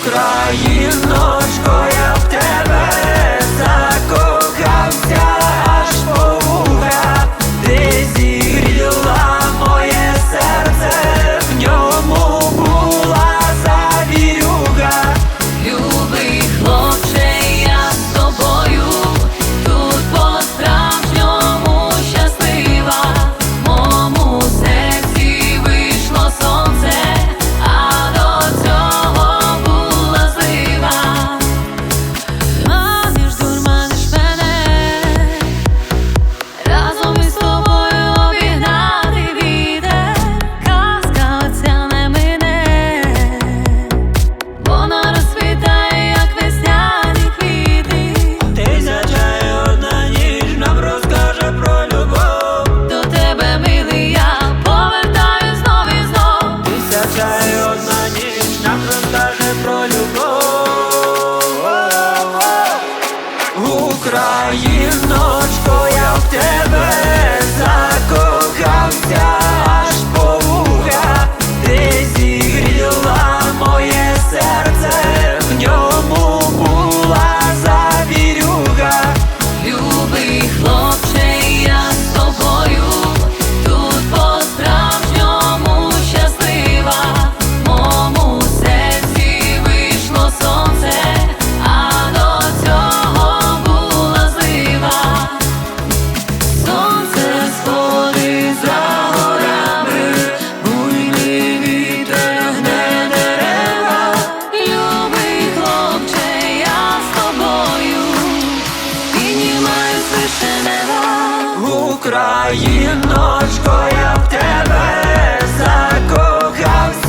Україночко, я в тебе закохався аж по вуха. Ти зігріла моє серце, в ньому була завірюга. Любий хлопче, я з тобою, тут по-справжньому щаслива. В моєму серці вийшло сонце, а до цього була злива. Маниш, дурманиш мене, разом із тобою обігнати вітер. Казка оця не мине, вона розцвітає, як весняні квіти. Тисяча і одна ніч нам розкаже про любов. До тебе, милий, я повертаюсь знов і знов. Тисяча і одна ніч нам розкаже про любов. Україночко, я в тебе закохався аж по вуха. Ти зігріла моє серце, в ньому була завірюга. Любий хлопче, я з тобою, тут по-справжньому щаслива. В моєму серці вийшло сонце, а до цього була злива. Сонце сходить за горами, буйний вітер гне дерева. Любий хлопче, я з тобою, піднімаюсь вище неба. Україночко, я в тебе закохався